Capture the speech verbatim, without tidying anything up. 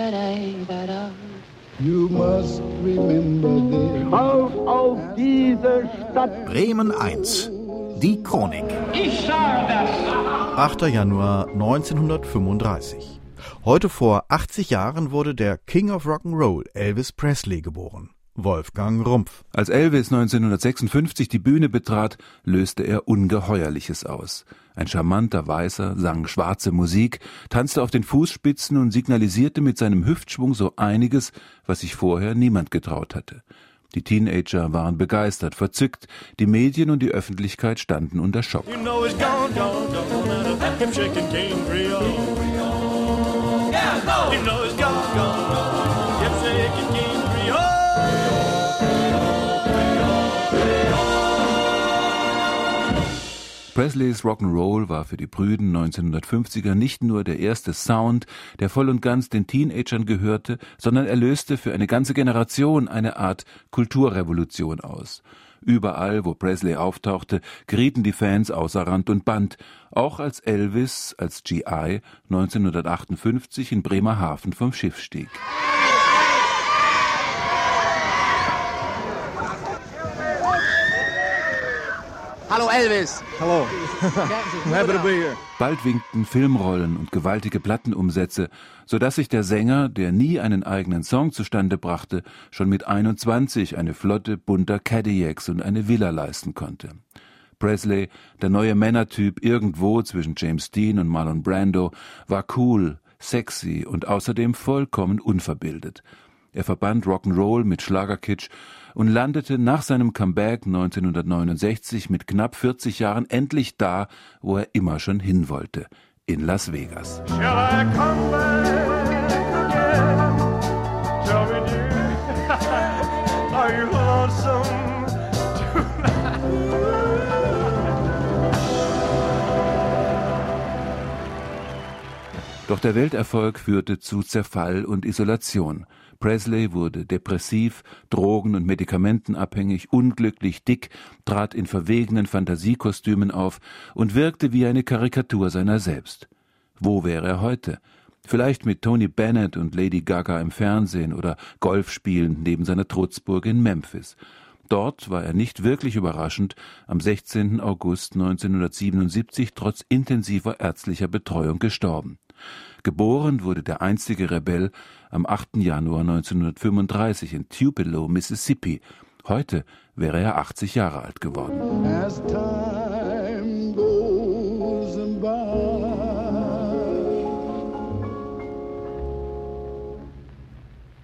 You must remember this. Auf, auf diese Stadt! Bremen eins. Die Chronik. Ich sage das! achter Januar neunzehnhundertfünfunddreißig. Heute vor achtzig Jahren wurde der King of Rock'n'Roll, Elvis Presley, geboren. Wolfgang Rumpf. Als Elvis neunzehnhundertsechsundfünfzig die Bühne betrat, löste er Ungeheuerliches aus. Ein charmanter Weißer sang schwarze Musik, tanzte auf den Fußspitzen und signalisierte mit seinem Hüftschwung so einiges, was sich vorher niemand getraut hatte. Die Teenager waren begeistert, verzückt, die Medien und die Öffentlichkeit standen unter Schock. You know it's gone, gone, gone, out of him shaking King Creole. Yeah, no. You know it's gone, gone, gone, him shaking King Creole. Presleys Rock'n'Roll war für die prüden neunzehnhundertfünfziger nicht nur der erste Sound, der voll und ganz den Teenagern gehörte, sondern er löste für eine ganze Generation eine Art Kulturrevolution aus. Überall, wo Presley auftauchte, gerieten die Fans außer Rand und Band, auch als Elvis, als G I neunzehnhundertachtundfünfzig in Bremerhaven vom Schiff stieg. Hallo Elvis! Hallo. Happy to be here. Bald winkten Filmrollen und gewaltige Plattenumsätze, sodass sich der Sänger, der nie einen eigenen Song zustande brachte, schon mit einundzwanzig eine Flotte bunter Cadillacs und eine Villa leisten konnte. Presley, der neue Männertyp irgendwo zwischen James Dean und Marlon Brando, war cool, sexy und außerdem vollkommen unverbildet. Er verband Rock'n'Roll mit Schlagerkitsch und landete nach seinem Comeback neunzehnhundertneunundsechzig mit knapp vierzig Jahren endlich da, wo er immer schon hin wollte, in Las Vegas. Shall I come back again? Tell me, dear, are you lonesome tonight? Doch der Welterfolg führte zu Zerfall und Isolation. Presley wurde depressiv, drogen- und medikamentenabhängig, unglücklich, dick, trat in verwegenen Fantasiekostümen auf und wirkte wie eine Karikatur seiner selbst. Wo wäre er heute? Vielleicht mit Tony Bennett und Lady Gaga im Fernsehen oder Golf spielend neben seiner Trutzburg in Memphis. Dort war er nicht wirklich überraschend am sechzehnten August neunzehnhundertsiebenundsiebzig trotz intensiver ärztlicher Betreuung gestorben. Geboren wurde der einstige Rebell am achten Januar neunzehnhundertfünfunddreißig in Tupelo, Mississippi. Heute wäre er achtzig Jahre alt geworden.